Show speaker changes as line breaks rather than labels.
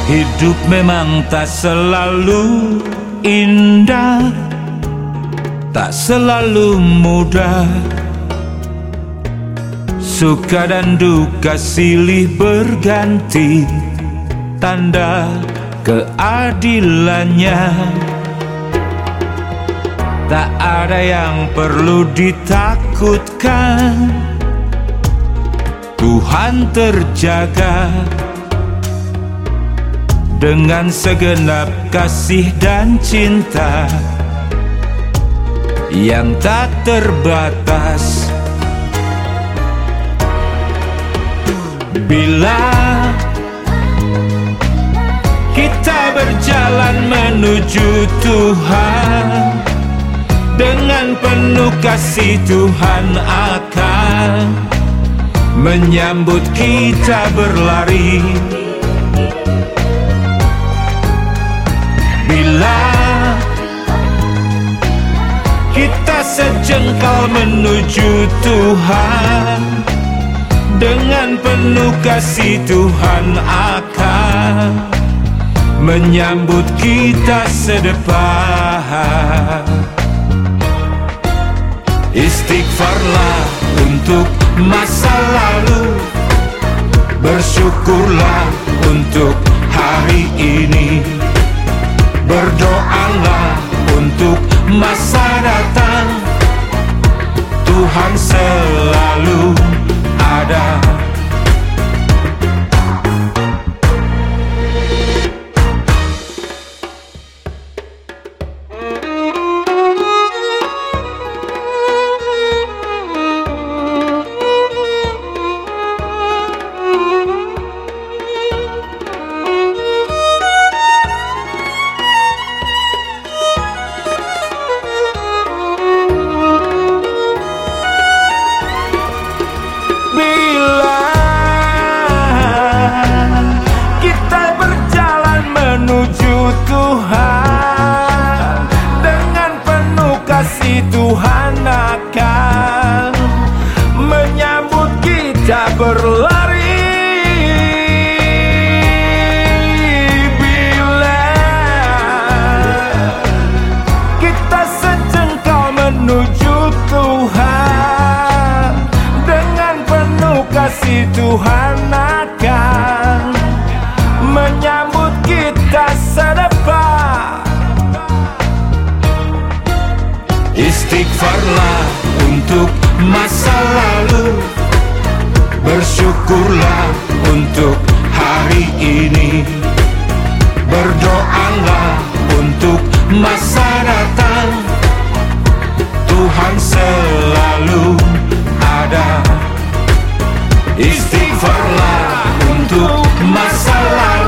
Hidup memang tak selalu indah, tak selalu mudah. Suka dan duka silih berganti, tanda keadilannya. Tak ada yang perlu ditakutkan, Tuhan terjaga. Dengan segenap kasih dan cinta yang tak terbatas. Bila kita berjalan menuju Tuhan, dengan penuh kasih Tuhan akan menyambut kita berlari. Bila kita sejengkal menuju Tuhan, dengan penuh kasih Tuhan akan menyambut kita sedepan. Istighfarlah untuk masa lalu, bersyukurlah untuk hari ini. Berdoalah untuk masa datang, Tuhan selalu ada. Tuhan, dengan penuh kasih Tuhan akan menyambut kita berlari. Bila kita sejengkal menuju Tuhan, dengan penuh kasih Tuhan akan menyambut kita sedepan. Istighfarlah untuk masa lalu, bersyukurlah untuk hari ini. Berdoalah untuk masa datang, Tuhan selalu ada. Istighfarlah untuk masa lalu,